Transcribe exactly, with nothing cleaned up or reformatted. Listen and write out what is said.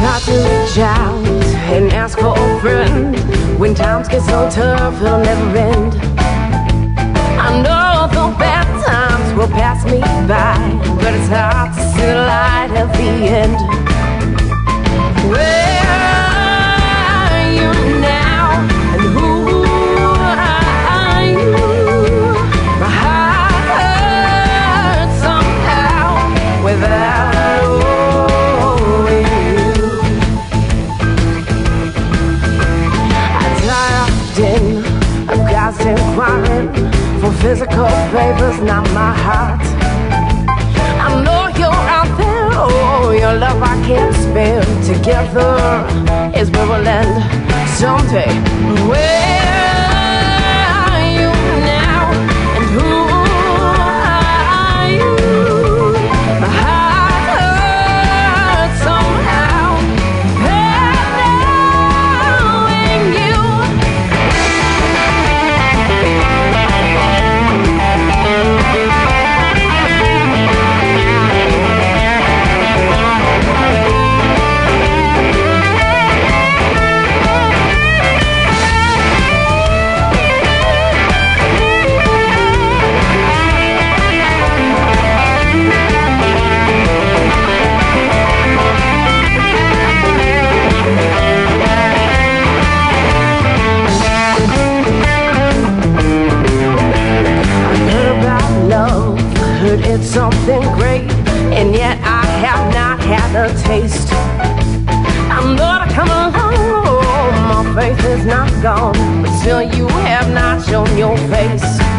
try to reach out and ask for a friend. When times get so tough, it'll never end. I know the bad times will pass me by, but it's hard to see the light at the end. Where are you now? And who are you? My heart hurts somehow without knowing you. I die often of God's inquiring for physical favors, not my heart. I know you're out there, oh, your love I can't spare. Together is where we'll end someday. Where are you now? And who are you? My heart hurts somehow knowing you. It's something great, and yet I have not had a taste. I'm gonna come along, my faith is not gone, but still you have not shown your face.